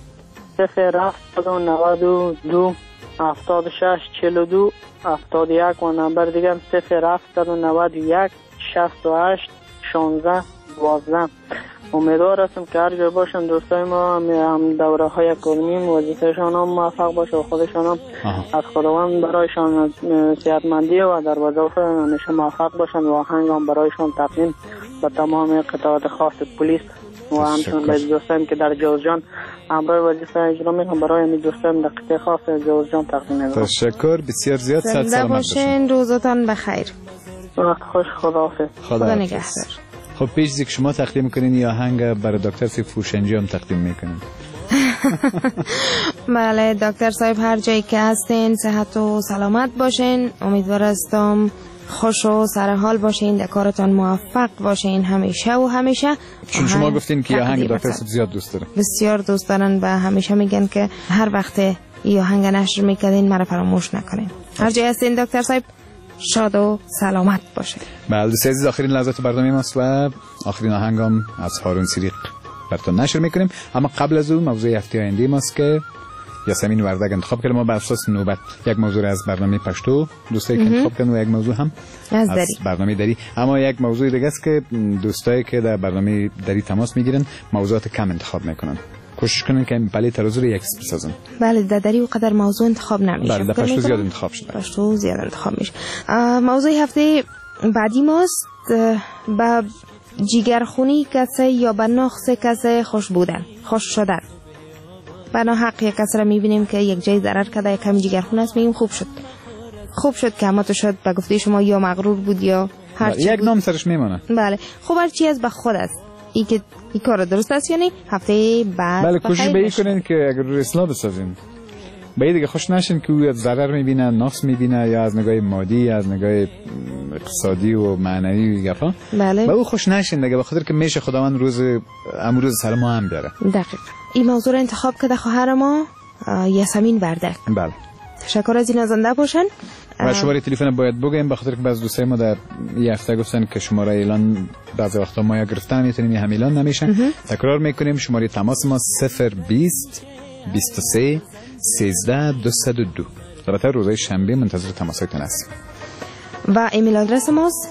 092 76 42 71 و نمبر دیگه 0791 68 16 12. امیدوار هستم که هر جا باشن دوستای ما هم دوره های کلمیم وظیفهشان هم موفق باشه و خودشان هم از خداوند برایشان صحتمندی و در وظیفه همیشه موفق باشن و آهنگ هم برایشان تقدیم به تمام قطعات خاص پلیس و همچنین به دوستان که در جوزجان همراه وظیفه اجرا میکنن برای همین دوستان در قطعه خاص جوزجان تقدیم میکنم. تشکر بسیار زیاد. سلامت باشین. روزتان بخیر. وقت خوش. خداحافظ. خدا نگهدار. خب پیش که شما تقدیم کنین یا آهنگ برای دکتر صاحب فروشنجی هم تقدیم میکنین؟ بله دکتر صاحب هر جایی که هستین صحت و سلامت باشین. امیدوار هستم خوش و سر حال باشین، در کارتان موفق باشین همیشه و همیشه. چون شما گفتین که آهنگ دکتر صاحب زیاد دوست داره. بسیار دوست دارن و همیشه میگن که هر وقت این آهنگ نشر میکنین مرا فراموش نکنین. هر جایی هستین دکتر صاحب شاد و سلامت باشه. بله دوست عزیز، آخرین لحظات برنامه ماست و آخرین آهنگم از هارون صدیق براتون نشر میکنیم. اما قبل از اون موضوع هفته آینده ماست که یاسمین وردگ انتخاب کرده. ما بر اساس نوبت یک موضوع از برنامه پشتو دوستایی که انتخاب کردن و یک موضوع هم از برنامه دری. اما یک موضوع دیگه است که دوستایی که در برنامه دری تماس میگیرن موضوعات کم انتخاب میکنن. کوشش کنن که بله ترازو رو یک بسازن. بله در دری و قدر موضوع انتخاب نمیشه. بله در پشتو زیاد انتخاب شده. پشتو زیاد انتخاب میشه. موضوع هفته بعدی ماست با جیگرخونی کسی یا به نقص کسی خوش بودن، خوش شدن. بنا حق یک کسی را میبینیم که یک جای ضرر کرده، یک کمی جیگرخون است، میگیم خوب شد که اما تو شد به گفته شما یا مغرور بود یا هر چی یک نام سرش میمونه. بله خب هر چی از به خود است. این که این کار درست است یا نه هفته بعد. بله کوشش به این کنین که اگر روی اصلاح بسازین به دیگه خوش نشین که او ضرر میبینه، نقص میبینه یا از نگاه مادی از نگاه اقتصادی و معنوی گفا. بله. به او خوش نشین دیگه، به خاطر که میشه خداوند امروز سر ما هم بیاره. دقیق. این موضوع رو انتخاب کرده خواهر ما یاسمین وردگ. بله. تشکر از این زنده باشن. و شماره تلفن باید بگیم به خاطر که بعضی دوستای ما در این هفته گفتن که شماره اعلان بعضی وقتا ما یا گرفتن میتونیم هم اعلان نمیشن. تکرار میکنیم شماره تماس ما 020 23 13 202. البته روزهای شنبه منتظر تماساتون هستیم. و ایمیل آدرس ماست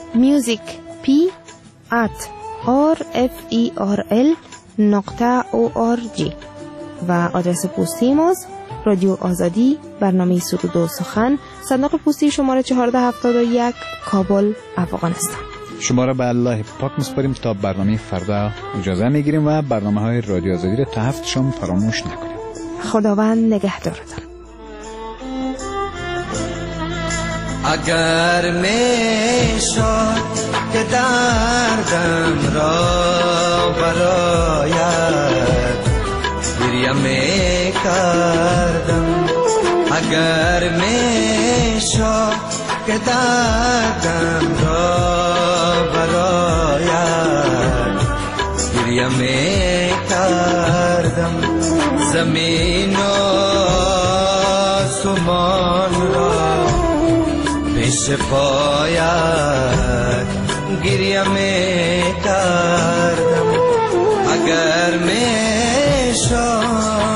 musicp@rferl.org و آدرس پستی ماست رادیو آزادی، برنامه سرود و سخن، صندوق پستی شماره 1471 کابل، افغانستان. شما را به الله پاک میسپاریم تا برنامه فردا اجازه میگیریم و برنامه‌های رادیو آزادی را تا هفت شام فراموش نکنید. خداوند نگهدارتان. اگر میشد که دردم را برایت گریه میکردم، اگر میشد که دردم را برایت گریه میکردم زمین و آسمان را پیش پایت گریه میکردم اگر میشد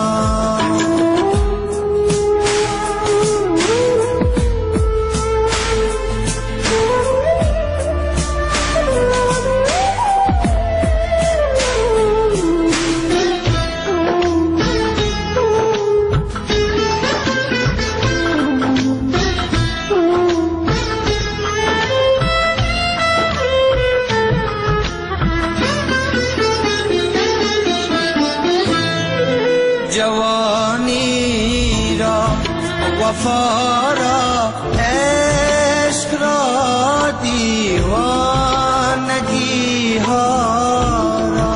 جوانی را وفا را عشق را دیوانگی ها را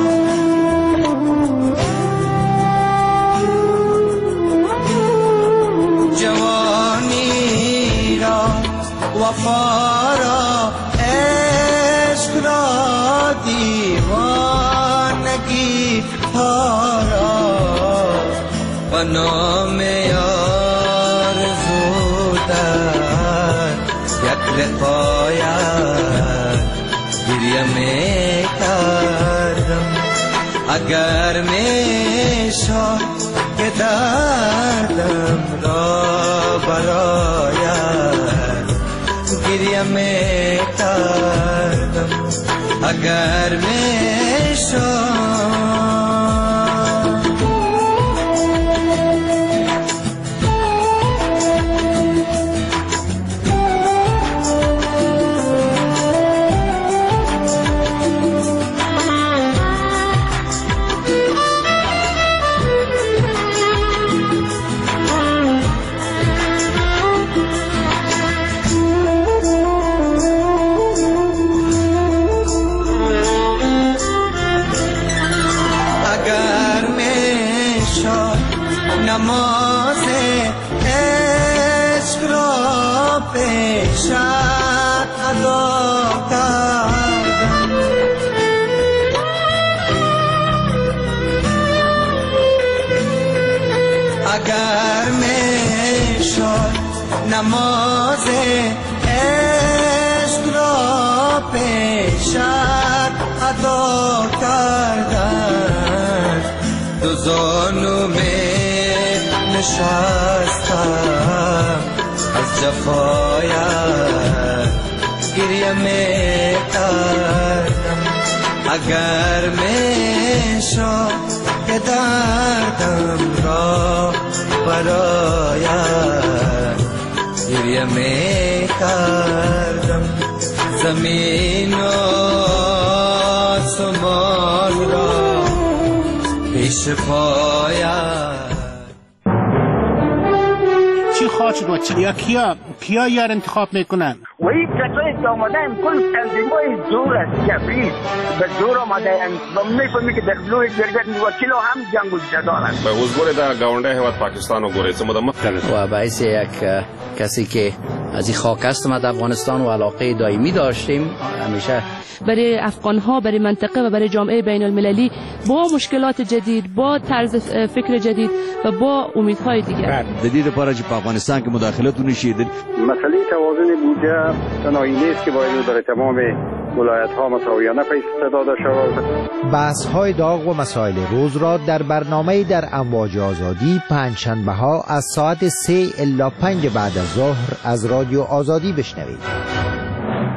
جوانی را وفا را عشق را دیوانگی ها و نام آرزودن یک لقایت گریه میکردم اگر میشد که دردم را برایت گریه میکردم اگر میشد نماز عشق را پیشت ادا کردم اگر میشد نماز عشق را پیشت ادا کردم دو زانو نشستم از جفایت گریه میکردم اگر میشد که دردم را برایت گریه میکردم زمین و آسمان را پیش پایت چی خواهد شد و چی؟ یا کیا یار انتخاب میکنن؟ و این کسایی که آمدن کل تنظیمای زور است کبریز به زور آمدن و میفهمی که در لوی جرگت وکیل هم جنگ و جدال است به حضور در گاونده هیواد پاکستان و گوریسه مدام و باعث یک کسی که از این خاک است ما در افغانستان و علاقه دائمی داشتیم همیشه برای افغان‌ها برای منطقه و برای جامعه بین المللی با مشکلات جدید با طرز فکر جدید و با امیدهای دیگر جدید پارچ په افغانستان کې مداخلت ونشي مسئله توازن بودجه تنهایی نیست که باید برای تمام ولایت‌ها مساویانه پیش داده شود. بحث‌های داغ و مسائل روز را در برنامه در امواج آزادی پنجشنبه‌ها از ساعت 3 الی 5 بعد از ظهر از رادیو آزادی بشنوید.